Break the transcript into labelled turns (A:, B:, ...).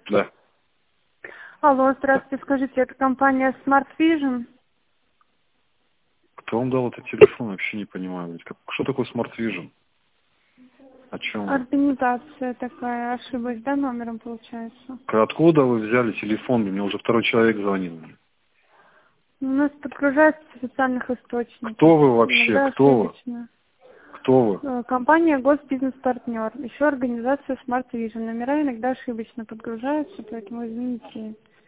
A: Да.
B: Алло, здравствуйте, скажите, это компания Smart Vision?
A: Кто вам дал этот телефон? Вообще не понимаю. Ведь что такое Smart Vision? О чем вы?
B: Организация такая, ошиблась, да, номером получается?
A: Откуда вы взяли телефон? Мне уже второй человек звонил.
B: У нас подгружается с официальных источников.
A: Кто вы вообще?
B: Иногда
A: Кто вы?
B: ошибочно.
A: Кто вы?
B: Компания Госбизнес-партнер. Еще организация Smart Vision. Номера иногда ошибочно подгружаются, поэтому извините.